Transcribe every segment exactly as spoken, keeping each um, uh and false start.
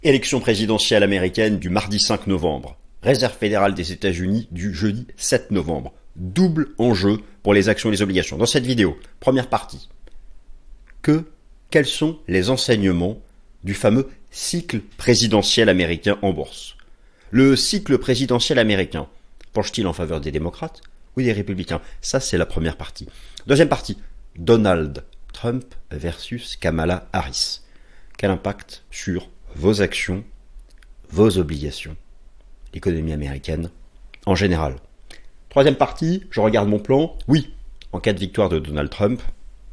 Élection présidentielle américaine du mardi cinq novembre. Réserve fédérale des États-Unis du jeudi sept novembre. Double enjeu pour les actions et les obligations. Dans cette vidéo, première partie, que, quels sont les enseignements du fameux cycle présidentiel américain en bourse? Le cycle présidentiel américain penche-t-il en faveur des démocrates ou des républicains? Ça, c'est la première partie. Deuxième partie, Donald Trump versus Kamala Harris. Quel impact sur vos actions, vos obligations, l'économie américaine en général? Troisième partie, je regarde mon plan. Oui, en cas de victoire de Donald Trump,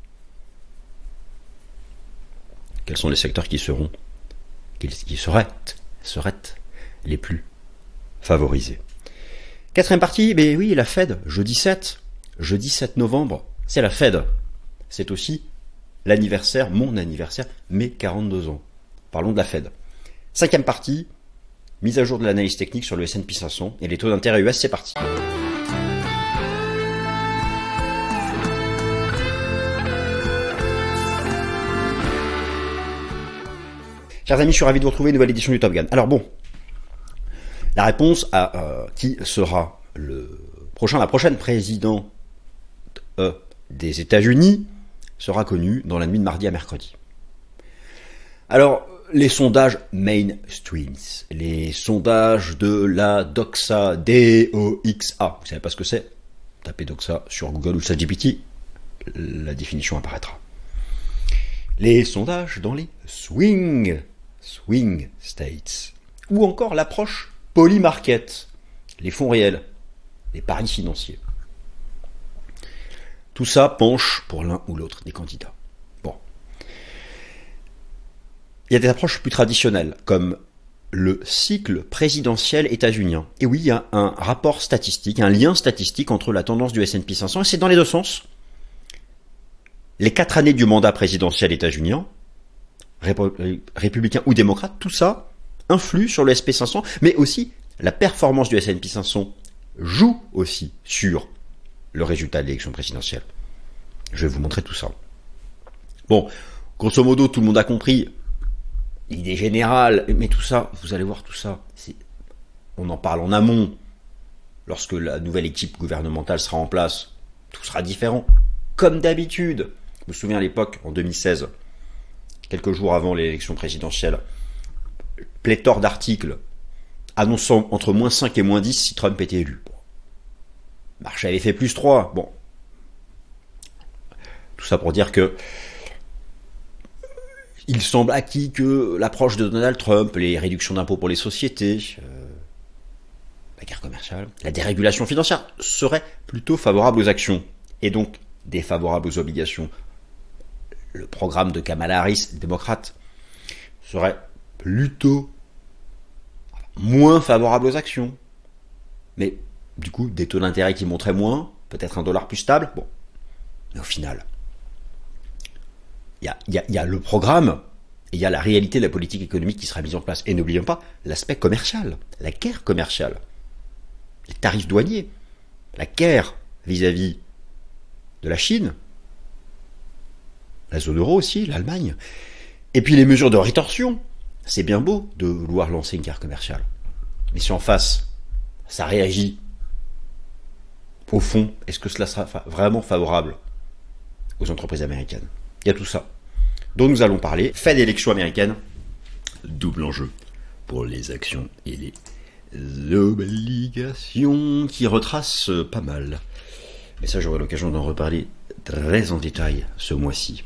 quels sont les secteurs qui seront, qui, qui seraient, seraient les plus favorisés? Quatrième partie, ben oui, la Fed, jeudi sept, jeudi sept novembre, c'est la Fed. C'est aussi l'anniversaire, mon anniversaire, mes quarante-deux ans. Parlons de la Fed. Cinquième partie, mise à jour de l'analyse technique sur le S and P cinq cents et les taux d'intérêt U S, c'est parti. Chers amis, je suis ravi de vous retrouver, une nouvelle édition du Top Gun. Alors bon, la réponse à euh, qui sera le prochain, la prochaine présidente euh, des États-Unis sera connue dans la nuit de mardi à mercredi. Alors, les sondages mainstreams, les sondages de la Doxa, D O X A, vous savez pas ce que c'est? Tapez Doxa sur Google ou ChatGPT, la définition apparaîtra. Les sondages dans les swing, swing states, ou encore l'approche poly-market, les fonds réels, les paris financiers. Tout ça penche pour l'un ou l'autre des candidats. Bon. Il y a des approches plus traditionnelles, comme le cycle présidentiel états-unien. Et oui, il y a un rapport statistique, un lien statistique entre la tendance du S and P cinq cents, et c'est dans les deux sens. Les quatre années du mandat présidentiel états-unien, républicain ou démocrate, tout ça influe sur le S and P cinq cents, mais aussi la performance du S and P cinq cents joue aussi sur le résultat de l'élection présidentielle. Je vais vous montrer tout ça. Bon, grosso modo, tout le monde a compris l'idée générale, mais tout ça, vous allez voir tout ça, on en parle en amont. Lorsque la nouvelle équipe gouvernementale sera en place, tout sera différent. Comme d'habitude. Je me souviens à l'époque, en deux mille seize, quelques jours avant l'élection présidentielle, pléthore d'articles annonçant entre moins cinq et moins dix si Trump était élu. Bon. Le marché avait fait plus trois. Bon. Tout ça pour dire que il semble acquis que l'approche de Donald Trump, les réductions d'impôts pour les sociétés, euh, la guerre commerciale, la dérégulation financière serait plutôt favorable aux actions et donc défavorable aux obligations. Le programme de Kamala Harris, démocrate, serait plutôt moins favorable aux actions. Mais du coup, des taux d'intérêt qui montraient moins, peut-être un dollar plus stable. Bon, mais au final, il y a, y a, y a le programme et il y a la réalité de la politique économique qui sera mise en place. Et n'oublions pas l'aspect commercial, la guerre commerciale, les tarifs douaniers, la guerre vis-à-vis de la Chine, la zone euro aussi, l'Allemagne, et puis les mesures de rétorsion. C'est bien beau de vouloir lancer une guerre commerciale, mais si en face, ça réagit, au fond, est-ce que cela sera fa- vraiment favorable aux entreprises américaines? Il y a tout ça dont nous allons parler. Fed élection américaine, double enjeu pour les actions et les obligations qui retracent pas mal. Mais ça, j'aurai l'occasion d'en reparler très en détail ce mois-ci.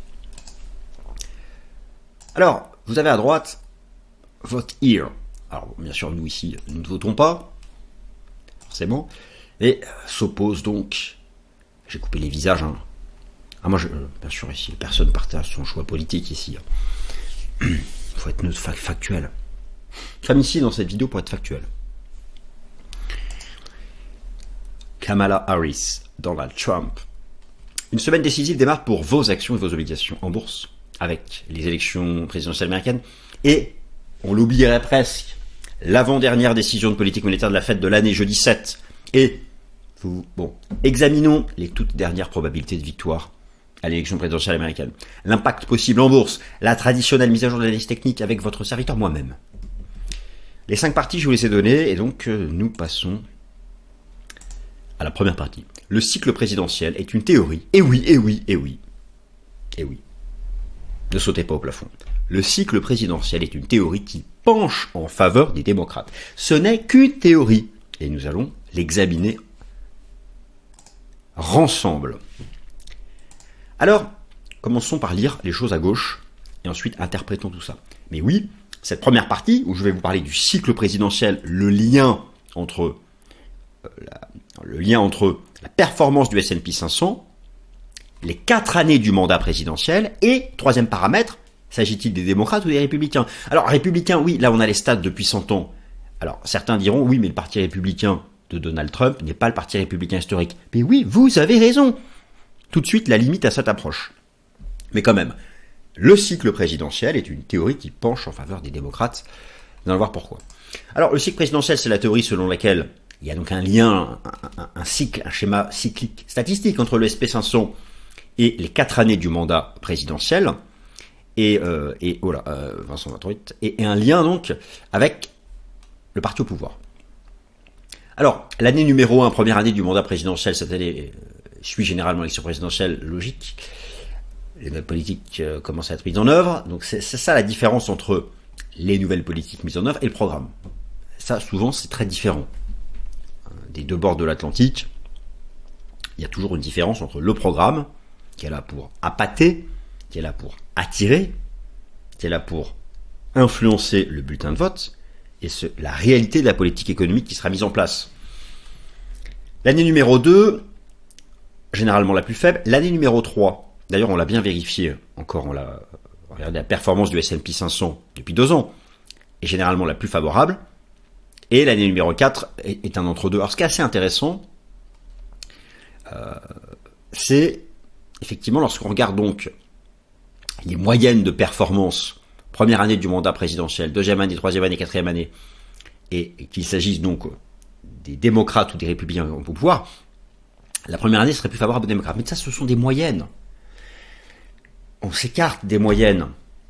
Alors, vous avez à droite Vote Here. Alors, bien sûr, nous ici, nous ne votons pas, forcément, et s'oppose donc, j'ai coupé les visages, hein. Ah, moi, je, bien sûr, ici, personne partage son choix politique ici. Il faut être neutre, factuel. Comme ici, dans cette vidéo, pour être factuel. Kamala Harris, Donald Trump. Une semaine décisive démarre pour vos actions et vos obligations en bourse, avec les élections présidentielles américaines, et, on l'oublierait presque, l'avant-dernière décision de politique monétaire de la Fed de l'année, jeudi sept, et, bon, examinons les toutes dernières probabilités de victoire à l'élection présidentielle américaine. L'impact possible en bourse, la traditionnelle mise à jour de l'analyse technique avec votre serviteur moi-même. Les cinq parties, je vous les ai données, et donc euh, nous passons à la première partie. Le cycle présidentiel est une théorie. Et oui, et oui, et oui. Et oui. Ne sautez pas au plafond. Le cycle présidentiel est une théorie qui penche en faveur des démocrates. Ce n'est qu'une théorie. Et nous allons l'examiner ensemble. Alors, commençons par lire les choses à gauche et ensuite interprétons tout ça. Mais oui, cette première partie, où je vais vous parler du cycle présidentiel, le lien entre, euh, la, le lien entre la performance du S and P cinq cents, les quatre années du mandat présidentiel et, troisième paramètre, s'agit-il des démocrates ou des républicains? Alors, républicains, oui, là on a les stats depuis cent ans. Alors, certains diront, oui, mais le parti républicain de Donald Trump n'est pas le parti républicain historique. Mais oui, vous avez raison. Tout de suite, la limite à cette approche. Mais quand même, le cycle présidentiel est une théorie qui penche en faveur des démocrates. Nous allons voir pourquoi. Alors, le cycle présidentiel, c'est la théorie selon laquelle il y a donc un lien, un, un, un cycle, un schéma cyclique statistique entre le S and P cinq cents et les quatre années du mandat présidentiel. Et, euh, et voilà, euh, Vincent vingt-huit, et, et un lien donc avec le parti au pouvoir. Alors, l'année numéro un, première année du mandat présidentiel, cette année euh, suit généralement l'élection présidentielle logique. Les nouvelles politiques euh, commencent à être mises en œuvre. Donc c'est ça la différence entre les nouvelles politiques mises en œuvre et le programme. Ça, souvent, c'est très différent. Des deux bords de l'Atlantique, il y a toujours une différence entre le programme, qui est là pour appâter, qui est là pour attirer, qui est là pour influencer le bulletin de vote, et ce, la réalité de la politique économique qui sera mise en place. L'année numéro deux, généralement la plus faible. L'année numéro trois, d'ailleurs on l'a bien vérifié, encore on l'a regardé la performance du S and P cinq cents depuis deux ans, est généralement la plus favorable. Et l'année numéro quatre est, est un entre-deux. Alors ce qui est assez intéressant, euh, c'est effectivement lorsqu'on regarde donc les moyennes de performance, première année du mandat présidentiel, deuxième année, troisième année, quatrième année, et, et qu'il s'agisse donc des démocrates ou des républicains au pouvoir, la première année serait plus favorable aux démocrates. Mais ça, ce sont des moyennes. On s'écarte des moyennes.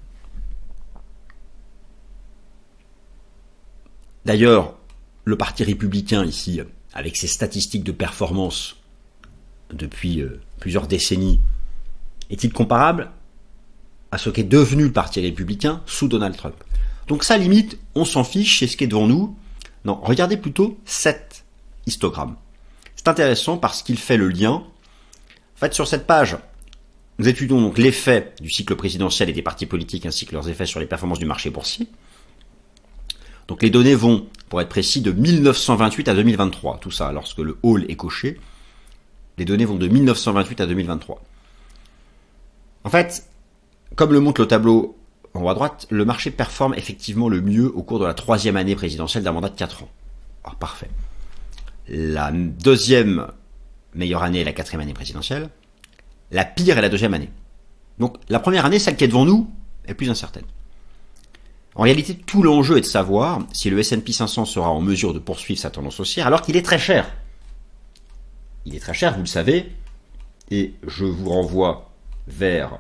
D'ailleurs, le parti républicain ici, avec ses statistiques de performance depuis euh, plusieurs décennies, est-il comparable à ce qu'est devenu le parti républicain sous Donald Trump? Donc ça, limite, on s'en fiche, c'est ce qui est devant nous. Non, regardez plutôt cet histogramme. C'est intéressant parce qu'il fait le lien. En fait, sur cette page, nous étudions donc l'effet du cycle présidentiel et des partis politiques ainsi que leurs effets sur les performances du marché boursier. Donc les données vont, pour être précis, de mille neuf cent vingt-huit à deux mille vingt-trois. Tout ça, lorsque le hall est coché, les données vont de mille neuf cent vingt-huit à deux mille vingt-trois. En fait, comme le montre le tableau en haut à droite, le marché performe effectivement le mieux au cours de la troisième année présidentielle d'un mandat de quatre ans. Ah, parfait. La deuxième meilleure année est la quatrième année présidentielle. La pire est la deuxième année. Donc la première année, celle qui est devant nous, est plus incertaine. En réalité, tout l'enjeu est de savoir si le S and P cinq cents sera en mesure de poursuivre sa tendance haussière alors qu'il est très cher. Il est très cher, vous le savez, et je vous renvoie vers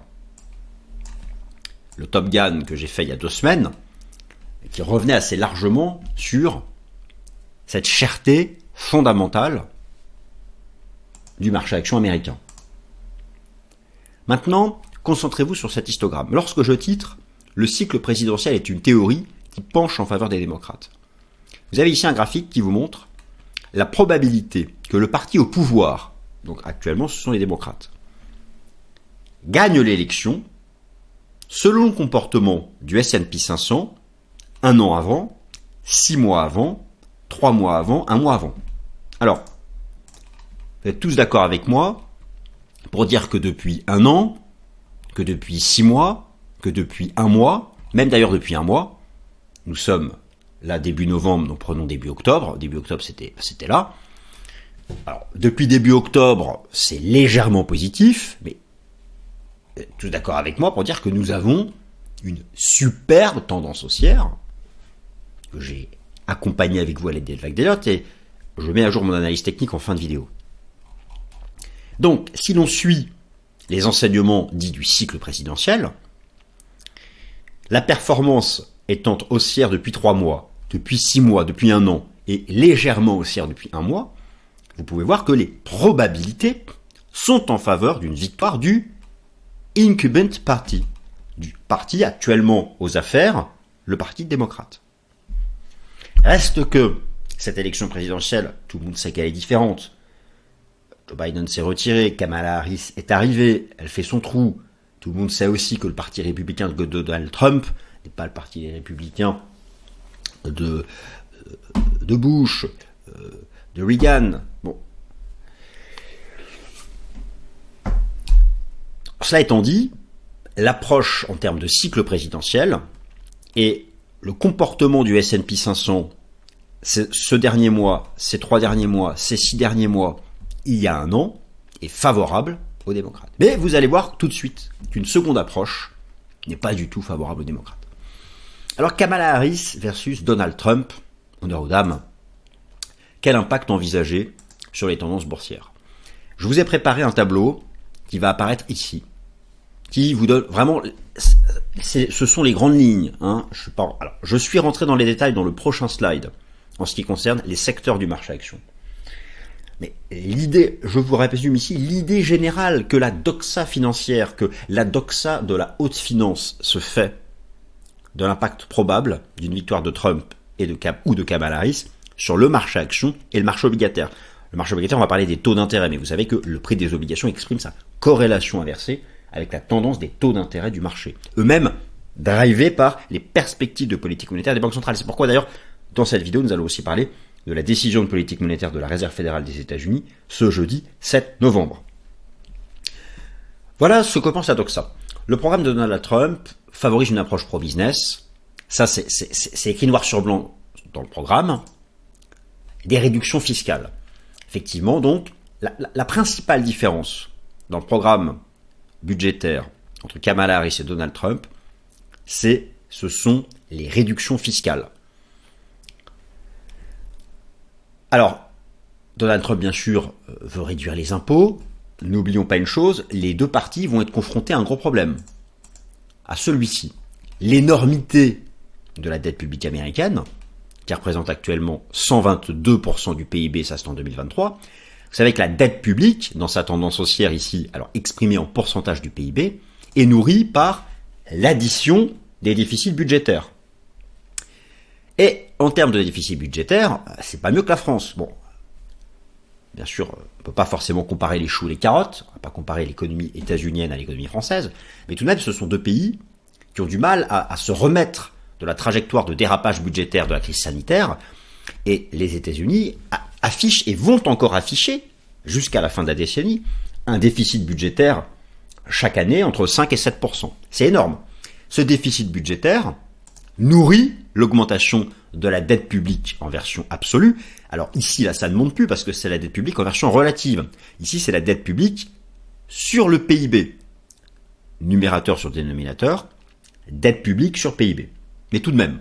le Top Gun que j'ai fait il y a deux semaines, qui revenait assez largement sur cette cherté fondamentale du marché action américain. Maintenant, concentrez-vous sur cet histogramme. Lorsque je titre « Le cycle présidentiel est une théorie qui penche en faveur des démocrates », vous avez ici un graphique qui vous montre la probabilité que le parti au pouvoir, donc actuellement ce sont les démocrates, gagne l'élection selon le comportement du S and P cinq cents un an avant, six mois avant, trois mois avant, un mois avant. Alors, vous êtes tous d'accord avec moi pour dire que depuis un an, que depuis six mois, que depuis un mois, même d'ailleurs depuis un mois, nous sommes là début novembre, donc prenons début octobre, début octobre c'était c'était là. Alors, depuis début octobre, c'est légèrement positif, mais tous d'accord avec moi pour dire que nous avons une superbe tendance haussière que j'ai accompagnée avec vous à l'aide d'Elvac Delotte et je mets à jour mon analyse technique en fin de vidéo. Donc, si l'on suit les enseignements dits du cycle présidentiel, la performance étant haussière depuis trois mois, depuis six mois, depuis un an, et légèrement haussière depuis un mois, vous pouvez voir que les probabilités sont en faveur d'une victoire du Incumbent Party, du parti actuellement aux affaires, le Parti démocrate. Reste que cette élection présidentielle, tout le monde sait qu'elle est différente. Joe Biden s'est retiré, Kamala Harris est arrivée, elle fait son trou. Tout le monde sait aussi que le parti républicain de Donald Trump n'est pas le parti des républicains de, de Bush, de Reagan. Bon. Cela étant dit, l'approche en termes de cycle présidentiel et le comportement du S and P cinq cents ce dernier mois, ces trois derniers mois, ces six derniers mois, il y a un an, est favorable aux démocrates. Mais vous allez voir tout de suite qu'une seconde approche n'est pas du tout favorable aux démocrates. Alors Kamala Harris versus Donald Trump, honneur aux dames, quel impact envisager sur les tendances boursières? Je vous ai préparé un tableau qui va apparaître ici, qui vous donne vraiment, ce sont les grandes lignes. Hein. Je suis pas, alors, je suis rentré dans les détails dans le prochain slide en ce qui concerne les secteurs du marché action. Mais l'idée, je vous résume ici, l'idée générale que la doxa financière, que la doxa de la haute finance se fait de l'impact probable d'une victoire de Trump et de Cap ou de Kamala Harris sur le marché action et le marché obligataire. Le marché obligataire, on va parler des taux d'intérêt, mais vous savez que le prix des obligations exprime sa corrélation inversée avec la tendance des taux d'intérêt du marché. Eux-mêmes drivés par les perspectives de politique monétaire des banques centrales. C'est pourquoi d'ailleurs, dans cette vidéo, nous allons aussi parler de la décision de politique monétaire de la Réserve fédérale des États-Unis ce jeudi sept novembre. Voilà ce que pense la doxa. Le programme de Donald Trump favorise une approche pro-business. Ça, c'est, c'est, c'est écrit noir sur blanc dans le programme. Des réductions fiscales. Effectivement, donc, la, la, la principale différence dans le programme budgétaire entre Kamala Harris et Donald Trump, c'est, ce sont les réductions fiscales. Alors, Donald Trump, bien sûr, veut réduire les impôts. N'oublions pas une chose, les deux partis vont être confrontés à un gros problème. À celui-ci. L'énormité de la dette publique américaine, qui représente actuellement cent vingt-deux pour cent du P I B, ça c'est en deux mille vingt-trois. Vous savez que la dette publique, dans sa tendance haussière ici, alors exprimée en pourcentage du P I B, est nourrie par l'addition des déficits budgétaires. Et en termes de déficit budgétaire, c'est pas mieux que la France. Bon, bien sûr, on peut pas forcément comparer les choux et les carottes, on va pas comparer l'économie états-unienne à l'économie française, mais tout de même, ce sont deux pays qui ont du mal à, à se remettre de la trajectoire de dérapage budgétaire de la crise sanitaire, et les États-Unis affichent et vont encore afficher, jusqu'à la fin de la décennie, un déficit budgétaire chaque année entre cinq et sept pour cent. C'est énorme. Ce déficit budgétaire nourrit l'augmentation de la dette publique en version absolue. Alors ici, là, ça ne monte plus parce que c'est la dette publique en version relative. Ici, c'est la dette publique sur le P I B. Numérateur sur dénominateur, dette publique sur P I B. Mais tout de même.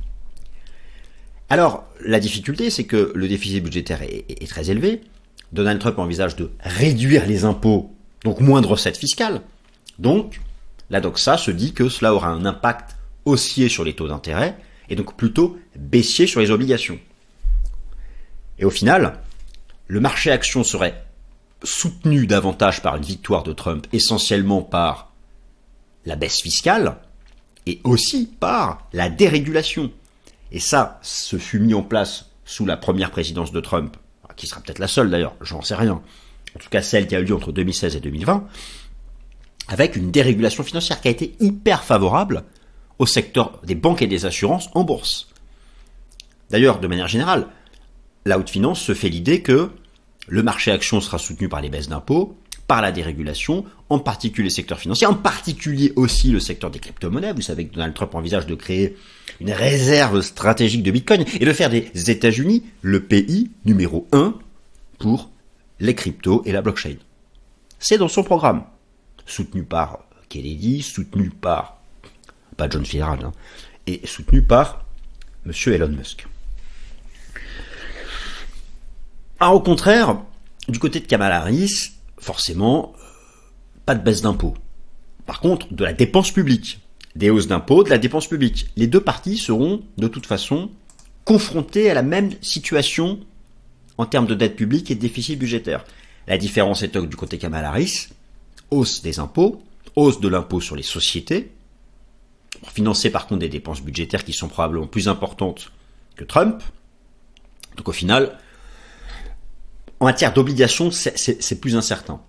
Alors, la difficulté, c'est que le déficit budgétaire est, est, est très élevé. Donald Trump envisage de réduire les impôts, donc moins de recettes fiscales. Donc, la doxa se dit que cela aura un impact haussier sur les taux d'intérêt, et donc plutôt baissier sur les obligations. Et au final, le marché action serait soutenu davantage par une victoire de Trump, essentiellement par la baisse fiscale, et aussi par la dérégulation. Et ça, ce fut mis en place sous la première présidence de Trump, qui sera peut-être la seule d'ailleurs, j'en sais rien, en tout cas celle qui a eu lieu entre deux mille seize et deux mille vingt, avec une dérégulation financière qui a été hyper favorable au secteur des banques et des assurances en bourse. D'ailleurs, de manière générale, la haute finance se fait l'idée que le marché action sera soutenu par les baisses d'impôts, par la dérégulation, en particulier le secteur financier, en particulier aussi le secteur des crypto-monnaies. Vous savez que Donald Trump envisage de créer une réserve stratégique de Bitcoin et de faire des États-Unis le pays numéro un pour les cryptos et la blockchain. C'est dans son programme, soutenu par Kennedy, soutenu par, pas John Fitzgerald, hein, et soutenu par Monsieur Elon Musk. Alors au contraire, du côté de Kamala Harris, forcément, pas de baisse d'impôts. Par contre, de la dépense publique. Des hausses d'impôts, de la dépense publique. Les deux parties seront, de toute façon, confrontés à la même situation en termes de dette publique et de déficit budgétaire. La différence est que du côté Kamala Harris, hausse des impôts, hausse de l'impôt sur les sociétés, pour financer par contre des dépenses budgétaires qui sont probablement plus importantes que Trump. Donc au final, en matière d'obligations, c'est, c'est, c'est plus incertain.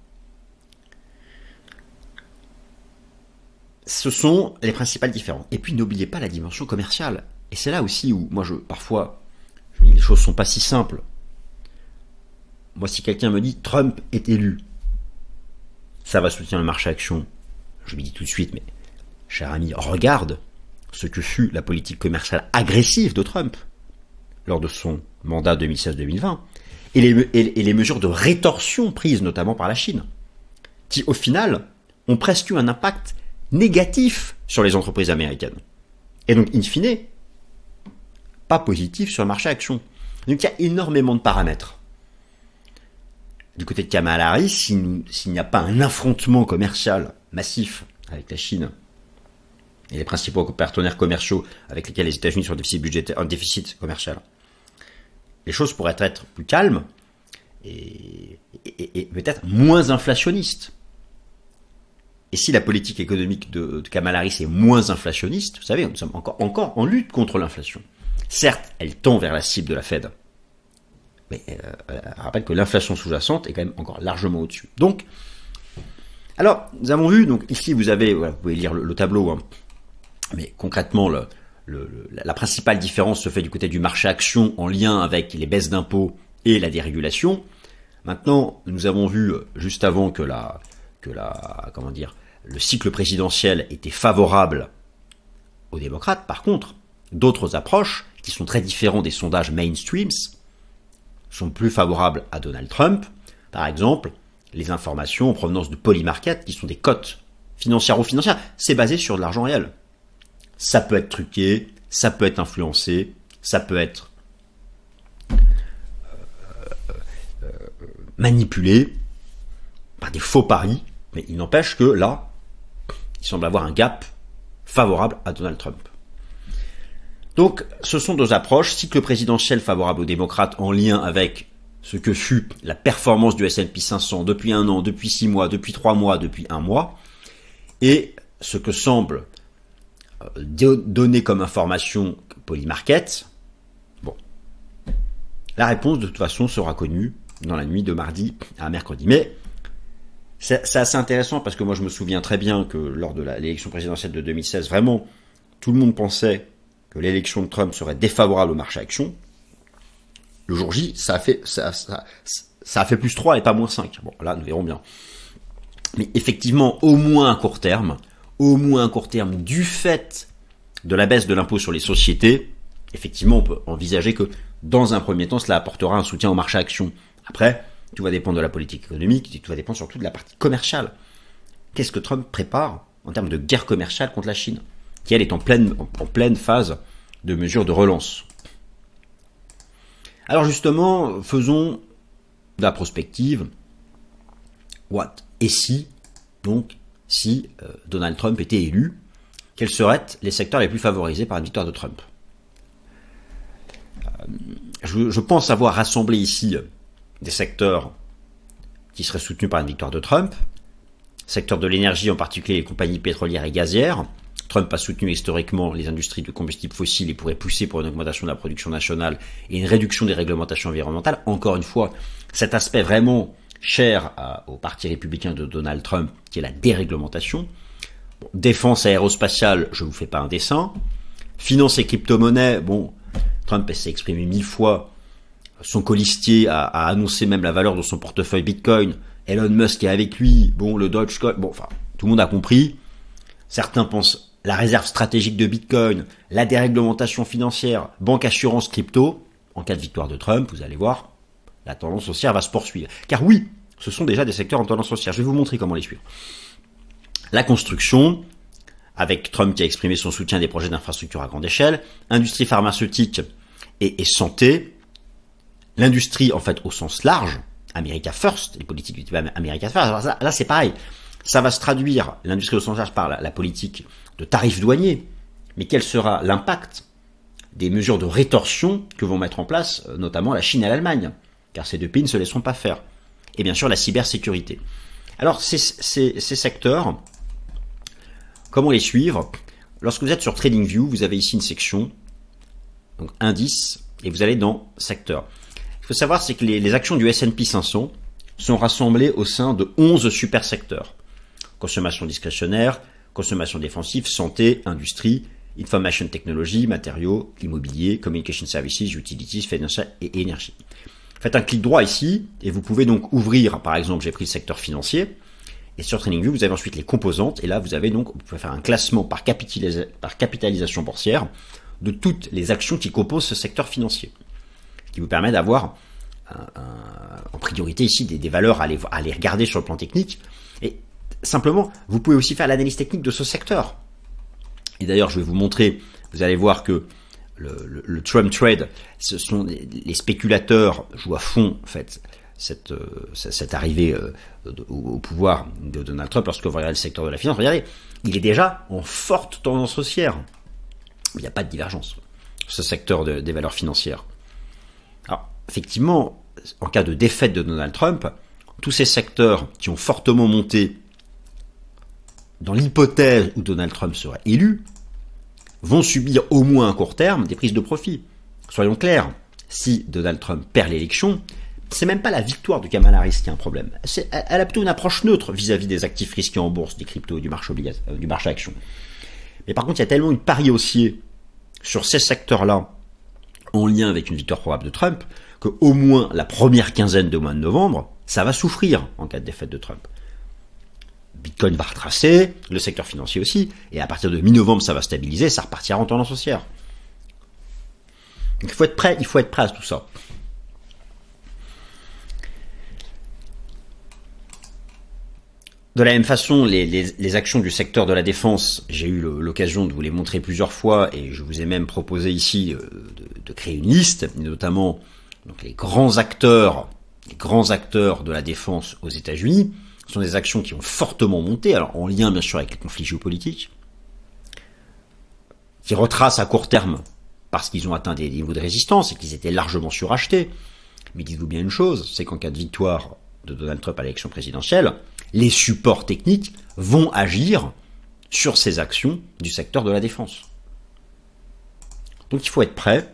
Ce sont les principales différences. Et puis n'oubliez pas la dimension commerciale. Et c'est là aussi où moi je parfois je me dis les choses sont pas si simples. Moi si quelqu'un me dit Trump est élu, ça va soutenir le marché action, je lui dis tout de suite mais cher ami, regarde ce que fut la politique commerciale agressive de Trump lors de son mandat deux mille seize deux mille vingt et les, et, et les mesures de rétorsion prises notamment par la Chine, qui au final ont presque eu un impact négatif sur les entreprises américaines. Et donc, in fine, pas positif sur le marché action. Donc il y a énormément de paramètres. Du côté de Kamala Harris, s'il, s'il n'y a pas un affrontement commercial massif avec la Chine et les principaux partenaires commerciaux avec lesquels les États-Unis sont en déficit budgétaire, en déficit commercial, les choses pourraient être plus calmes et, et, et peut-être moins inflationnistes. Et si la politique économique de, de Kamala Harris est moins inflationniste, vous savez, nous sommes encore, encore en lutte contre l'inflation. Certes, elle tend vers la cible de la Fed, mais euh, je rappelle que l'inflation sous-jacente est quand même encore largement au-dessus. Donc, alors, nous avons vu, donc ici vous avez, voilà, vous pouvez lire le, le tableau, hein, mais concrètement, le, le, le, la principale différence se fait du côté du marché action en lien avec les baisses d'impôts et la dérégulation. Maintenant, nous avons vu juste avant que la, que la, comment dire, le cycle présidentiel était favorable aux démocrates. Par contre, d'autres approches, qui sont très différentes des sondages mainstreams, sont plus favorables à Donald Trump. Par exemple, les informations en provenance de Polymarket, qui sont des cotes financières ou financières, c'est basé sur de l'argent réel. Ça peut être truqué, ça peut être influencé, ça peut être euh, euh, manipulé par des faux paris, mais il n'empêche que là, il semble avoir un gap favorable à Donald Trump. Donc, ce sont deux approches, cycle présidentiel favorable aux démocrates en lien avec ce que fut la performance du S and P cinq cents depuis un an, depuis six mois, depuis trois mois, depuis un mois, et ce que semble donner comme information Polymarket. Bon, la réponse de toute façon sera connue dans la nuit de mardi à mercredi. Mais c'est, c'est assez intéressant parce que moi je me souviens très bien que lors de la, l'élection présidentielle de deux mille seize, vraiment, tout le monde pensait que l'élection de Trump serait défavorable au marché action. Le jour J, ça a fait, ça, ça, ça a fait plus trois et pas moins cinq. Bon, là, nous verrons bien. Mais effectivement, au moins à court terme, au moins à court terme, du fait de la baisse de l'impôt sur les sociétés, effectivement, on peut envisager que, dans un premier temps, cela apportera un soutien au marché action. Après, tout va dépendre de la politique économique, et tout va dépendre surtout de la partie commerciale. Qu'est-ce que Trump prépare en termes de guerre commerciale contre la Chine, qui elle est en pleine, en, en pleine phase de mesures de relance. Alors justement, faisons de la prospective. What? Et si, donc, si euh, Donald Trump était élu, quels seraient les secteurs les plus favorisés par une victoire de Trump? euh, je, je pense avoir rassemblé ici des secteurs qui seraient soutenus par une victoire de Trump. Secteur de l'énergie, en particulier les compagnies pétrolières et gazières. Trump a soutenu historiquement les industries de combustibles fossiles et pourrait pousser pour une augmentation de la production nationale et une réduction des réglementations environnementales. Encore une fois, cet aspect vraiment cher à, au parti républicain de Donald Trump, qui est la déréglementation. Bon, défense aérospatiale, je vous fais pas un dessin. Finance et crypto-monnaie, bon, Trump s'est exprimé mille fois. Son colistier a, a annoncé même la valeur de son portefeuille Bitcoin. Elon Musk est avec lui. Bon, le Dogecoin, bon, enfin, tout le monde a compris. Certains pensent la réserve stratégique de Bitcoin, la déréglementation financière, banque, assurance, crypto. En cas de victoire de Trump, vous allez voir, la tendance haussière va se poursuivre. Car oui, ce sont déjà des secteurs en tendance haussière. Je vais vous montrer comment les suivre. La construction, avec Trump qui a exprimé son soutien à des projets d'infrastructure à grande échelle, industrie pharmaceutique et, et santé, l'industrie en fait au sens large, America First, les politiques du type America First. Alors ça, là c'est pareil, ça va se traduire, l'industrie au sens large par la, la politique de tarifs douaniers, mais quel sera l'impact des mesures de rétorsion que vont mettre en place notamment la Chine et l'Allemagne, car ces deux pays ne se laisseront pas faire. Et bien sûr la cybersécurité. Alors ces, ces, ces secteurs, comment les suivre? Lorsque vous êtes sur TradingView, vous avez ici une section, donc indice, et vous allez dans secteur. Il faut savoir, c'est que les, les actions du S and P cinq cents sont rassemblées au sein de onze super secteurs. Consommation discrétionnaire, consommation défensive, santé, industrie, information technology, matériaux, immobilier, communication services, utilities, financial et énergie. Faites un clic droit ici, et vous pouvez donc ouvrir, par exemple, j'ai pris le secteur financier, et sur TradingView, vous avez ensuite les composantes, et là, vous avez donc, vous pouvez faire un classement par, capitalisa par capitalisation boursière de toutes les actions qui composent ce secteur financier. Ce qui vous permet d'avoir, en priorité ici, des, des valeurs à aller, à aller regarder sur le plan technique. Et simplement, vous pouvez aussi faire l'analyse technique de ce secteur. Et d'ailleurs, je vais vous montrer, vous allez voir que le, le, le Trump Trade, ce sont les, les spéculateurs jouent à fond, en fait, cette, euh, cette arrivée euh, au, au pouvoir de Donald Trump. Lorsque vous regardez le secteur de la finance, regardez, il est déjà en forte tendance haussière. Il n'y a pas de divergence, ce secteur de, des valeurs financières. Alors, effectivement, en cas de défaite de Donald Trump, tous ces secteurs qui ont fortement monté dans l'hypothèse où Donald Trump serait élu, vont subir au moins à court terme des prises de profit. Soyons clairs, si Donald Trump perd l'élection, c'est même pas la victoire de Kamala Harris qui a un problème. C'est, elle a plutôt une approche neutre vis-à-vis des actifs risqués en bourse, des cryptos et du marché obligatoire, du marché action. Mais par contre, il y a tellement une pari haussier sur ces secteurs-là, en lien avec une victoire probable de Trump, qu'au moins la première quinzaine de mois de novembre, ça va souffrir en cas de défaite de Trump. Bitcoin va retracer, le secteur financier aussi, et à partir de mi-novembre, ça va stabiliser, ça repartira en tendance haussière. Donc il faut être prêt, il faut être prêt à tout ça. De la même façon, les, les, les actions du secteur de la défense, j'ai eu l'occasion de vous les montrer plusieurs fois, et je vous ai même proposé ici de, de créer une liste, notamment donc les grands acteurs, les grands acteurs de la défense aux États-Unis. Ce sont des actions qui ont fortement monté, alors en lien bien sûr avec les conflits géopolitiques, qui retracent à court terme parce qu'ils ont atteint des niveaux de résistance et qu'ils étaient largement surachetés. Mais dites-vous bien une chose, c'est qu'en cas de victoire de Donald Trump à l'élection présidentielle, les supports techniques vont agir sur ces actions du secteur de la défense. Donc il faut être prêt.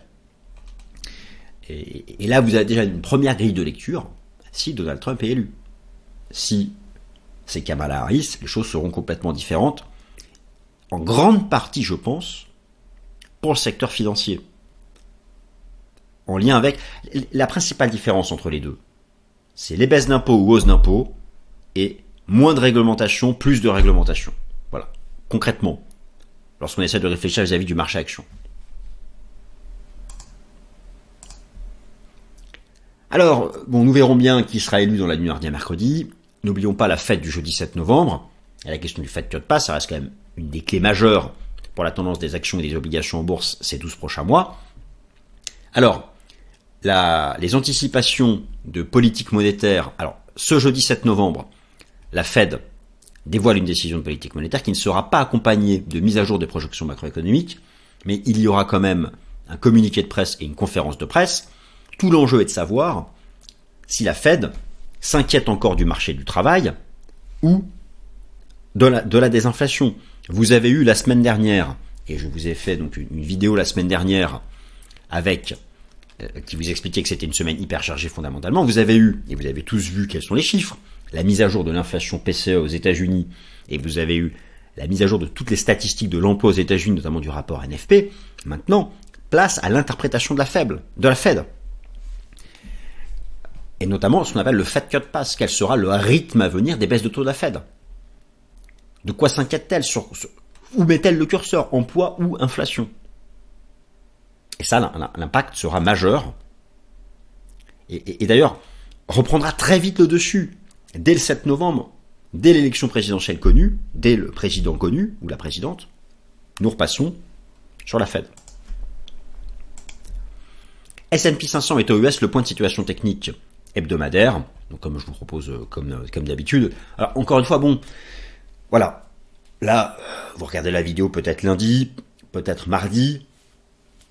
Et, et là, vous avez déjà une première grille de lecture si Donald Trump est élu. Si c'est Kamala Harris, les choses seront complètement différentes. En grande partie, je pense, pour le secteur financier. En lien avec la principale différence entre les deux, c'est les baisses d'impôts ou hausses d'impôts et moins de réglementation, plus de réglementation. Voilà, concrètement, lorsqu'on essaie de réfléchir vis-à-vis du marché action. Alors, bon, nous verrons bien qui sera élu dans la nuit mardi à mercredi. N'oublions pas la fête du jeudi sept novembre. Et la question du Fed Cut Pass, ça reste quand même une des clés majeures pour la tendance des actions et des obligations en bourse ces douze prochains mois. Alors, la, les anticipations de politique monétaire. Alors, ce jeudi sept novembre, la Fed dévoile une décision de politique monétaire qui ne sera pas accompagnée de mise à jour des projections macroéconomiques, mais il y aura quand même un communiqué de presse et une conférence de presse. Tout l'enjeu est de savoir si la Fed s'inquiète encore du marché du travail ou de la, de la désinflation. Vous avez eu la semaine dernière, et je vous ai fait donc une, une vidéo la semaine dernière avec euh, qui vous expliquait que c'était une semaine hyper chargée fondamentalement. Vous avez eu, et vous avez tous vu quels sont les chiffres, la mise à jour de l'inflation P C E aux États-Unis, et vous avez eu la mise à jour de toutes les statistiques de l'emploi aux États-Unis, notamment du rapport N F P. Maintenant, place à l'interprétation de la faible, de la Fed. Et notamment ce qu'on appelle le Fed Cut Pass. Quel sera le rythme à venir des baisses de taux de la Fed? De quoi s'inquiète-t-elle? sur, sur, Où met-elle le curseur? Emploi ou inflation? Et ça, l'impact sera majeur. Et, et, et d'ailleurs, reprendra très vite le dessus. Dès le sept novembre, dès l'élection présidentielle connue, dès le président connu, ou la présidente, nous repassons sur la Fed. S and P cinq cents est aux U S le point de situation technique hebdomadaire, donc comme je vous propose comme, comme d'habitude. Alors encore une fois, bon, voilà, là, vous regardez la vidéo peut-être lundi, peut-être mardi,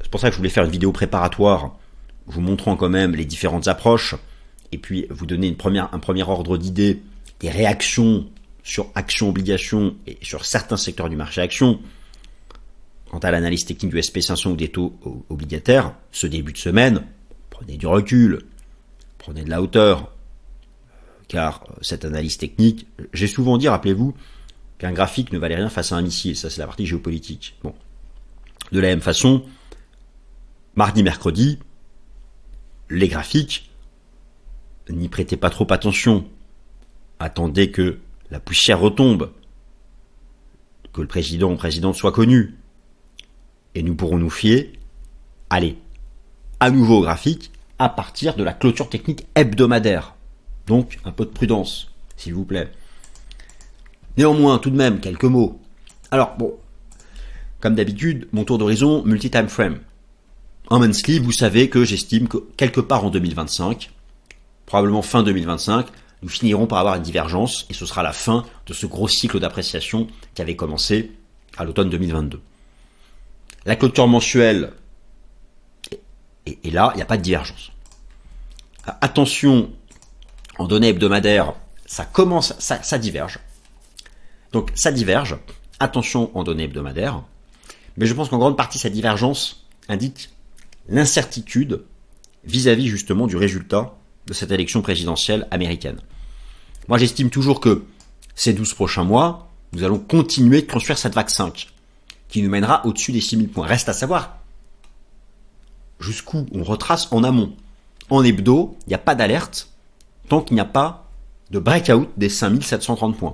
C'est pour ça que je voulais faire une vidéo préparatoire, vous montrant quand même les différentes approches, et puis vous donner une première, un premier ordre d'idée des réactions sur actions-obligations et sur certains secteurs du marché action. Quant à l'analyse technique du S and P cinq cents ou des taux obligataires, ce début de semaine, prenez du recul, prenez de la hauteur, car cette analyse technique, j'ai souvent dit, rappelez-vous, qu'un graphique ne valait rien face à un missile, ça c'est la partie géopolitique. Bon. De la même façon, mardi, mercredi, les graphiques, n'y prêtez pas trop attention. Attendez que la poussière retombe, que le président ou présidente soit connu. Et nous pourrons nous fier, allez, à nouveau au graphique, à partir de la clôture technique hebdomadaire. Donc, un peu de prudence, s'il vous plaît. Néanmoins, tout de même, quelques mots. Alors, bon, comme d'habitude, mon tour d'horizon multi-time frame. En monthly, vous savez que j'estime que quelque part en deux mille vingt-cinq, probablement fin deux mille vingt-cinq, nous finirons par avoir une divergence et ce sera la fin de ce gros cycle d'appréciation qui avait commencé à l'automne deux mille vingt-deux. La clôture mensuelle, et, et là, il n'y a pas de divergence. Attention, en données hebdomadaires, ça commence, ça, ça diverge. Donc, ça diverge. Attention en données hebdomadaires. Mais je pense qu'en grande partie, cette divergence indique l'incertitude vis-à-vis justement du résultat de cette élection présidentielle américaine. Moi, j'estime toujours que ces douze prochains mois, nous allons continuer de construire cette vague cinq, qui nous mènera au-dessus des six mille points. Reste à savoir jusqu'où on retrace en amont. En hebdo, il n'y a pas d'alerte tant qu'il n'y a pas de breakout des cinq mille sept cent trente points.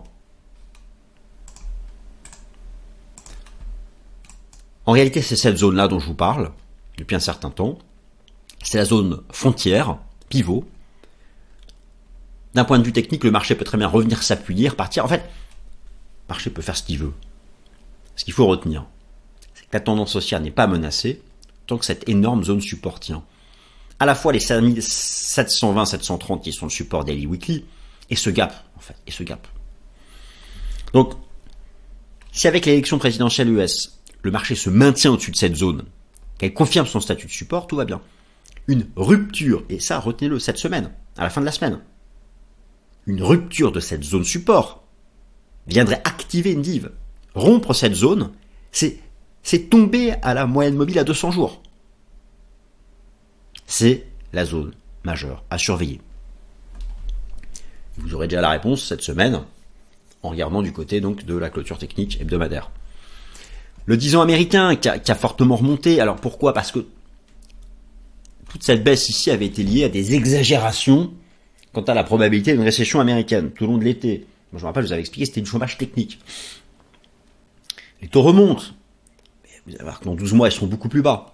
En réalité, c'est cette zone-là dont je vous parle depuis un certain temps. C'est la zone frontière, pivot. D'un point de vue technique, le marché peut très bien revenir s'appuyer, repartir. En fait, le marché peut faire ce qu'il veut. Ce qu'il faut retenir, c'est que la tendance haussière n'est pas menacée tant que cette énorme zone support tient. À la fois les cinq mille sept cent vingt sept cent trente qui sont le support daily weekly et ce gap, en fait, et ce gap. Donc, si avec l'élection présidentielle U S, le marché se maintient au-dessus de cette zone, qu'elle confirme son statut de support, tout va bien. Une rupture, et ça, retenez-le cette semaine, à la fin de la semaine, une rupture de cette zone support viendrait activer une div. Rompre cette zone, c'est, c'est tomber à la moyenne mobile à deux cents jours. C'est la zone majeure à surveiller. Vous aurez déjà la réponse cette semaine en regardant du côté donc de la clôture technique hebdomadaire. Le dix ans américain qui a, qui a fortement remonté. Alors pourquoi? Parce que toute cette baisse ici avait été liée à des exagérations quant à la probabilité d'une récession américaine tout au long de l'été. Moi, je me rappelle, je vous avais expliqué, c'était du chômage technique. Les taux remontent. Mais vous allez voir que dans douze mois, ils seront beaucoup plus bas.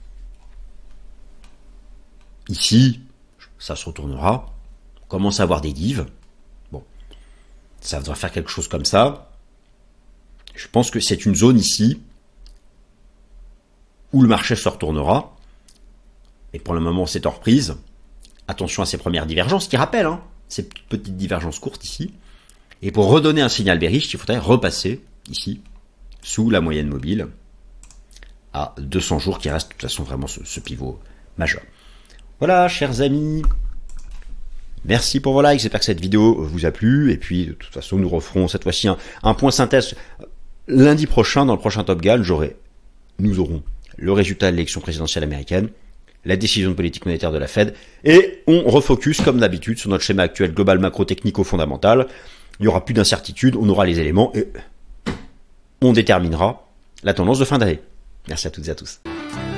Ici, ça se retournera. On commence à avoir des divs. Bon, ça devrait faire quelque chose comme ça. Je pense que c'est une zone ici où le marché se retournera. Et pour le moment, c'est en reprise. Attention à ces premières divergences qui rappellent hein, ces petites divergences courtes ici. Et pour redonner un signal bearish, il faudrait repasser ici sous la moyenne mobile à deux cents jours qui reste de toute façon vraiment ce, ce pivot majeur. Voilà, chers amis. Merci pour vos likes. J'espère que cette vidéo vous a plu. Et puis, de toute façon, nous referons cette fois-ci un, un point synthèse. Lundi prochain, dans le prochain Top Gun, j'aurai, nous aurons le résultat de l'élection présidentielle américaine, la décision de politique monétaire de la Fed, et on refocus, comme d'habitude, sur notre schéma actuel global macro-technico-fondamental. Il n'y aura plus d'incertitude, on aura les éléments, et on déterminera la tendance de fin d'année. Merci à toutes et à tous.